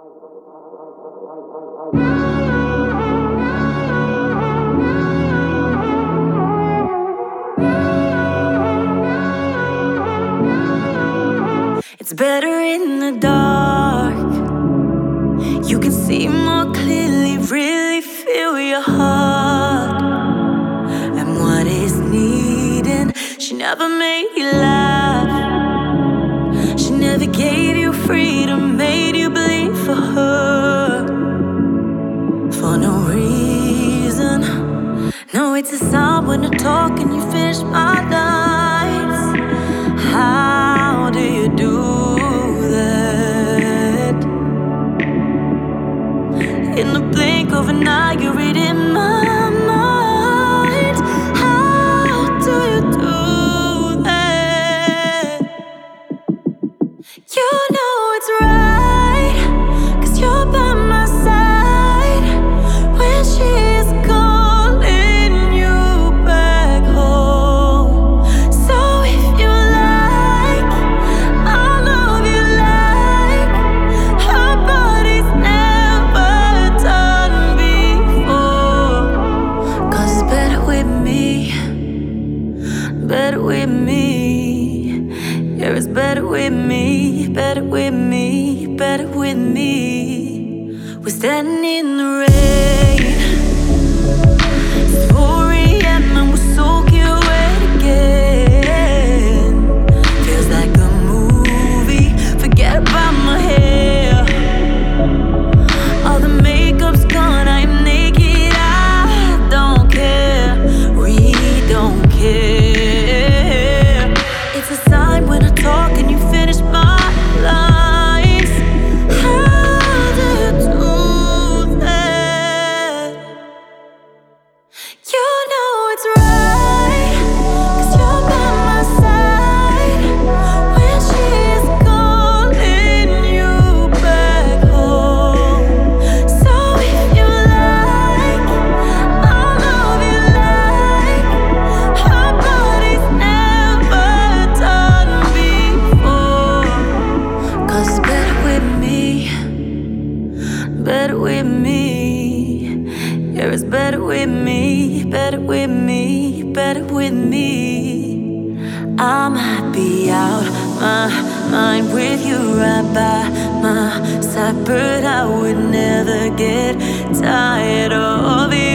It's better in the dark. You can see more clearly, really feel your heart and what is needed. She never made you laugh. She never gave you freedom, made you bleed for her for no reason. No, it's a sound when I talk and you finish my lines. How do you do that? In the blink of an eye, you're reading my mind. How do you do that? You know it's right, 'cause you're by my side when she is calling you back home. So if you like, I'll love you like her body's never done before. 'Cause it's better with me, better with me. Yeah, it's better with me, better with me, better with me. We're standing in the rain. It's 4 a.m. and we're soaking wet again. Feels like a movie, forget about my hair. All the makeup's gone, I'm naked, I don't care. We don't care. It's a sign when I talk and you finish my lines. How do you do that? You know it's right, 'cause you're by my side when she is calling you back home. So if you like, I'll love you like her body's never done before. 'Cause it's better with me, better with me. Yeah, it's better with me, better with me, better with me. I might be out my mind with you right by my side, but I would never get tired of you.